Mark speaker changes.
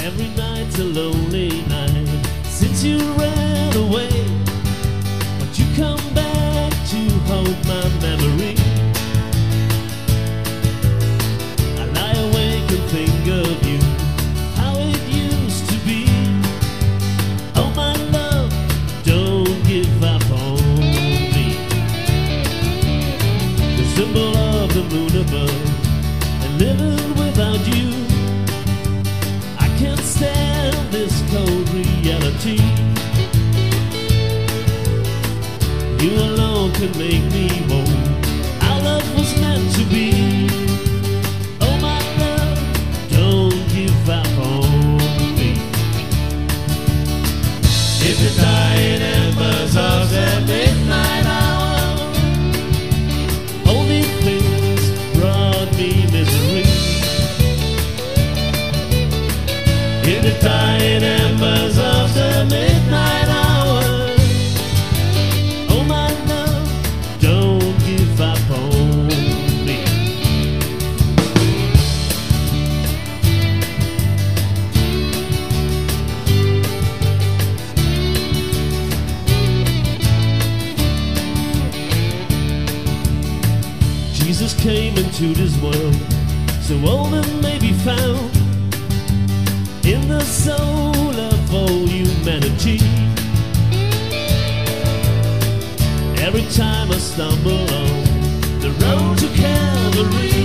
Speaker 1: Every night's a lonely night since you ran away, but you come back to haunt my memory. I lie awake and think of you, how it used to be. Oh my love, don't give up on me. The symbol of the moon above, and living without you, I can't stand this cold reality. You alone can make me whole. Our love was meant to be. Oh my love, don't give up on me. If the dying embers of the midnight hour only things brought me misery. In the dying embers of the midnight hour, oh my love, don't give up on me. Jesus came into this world so all that may be found in the soul of all humanity. Every time I stumble on the road to Calvary,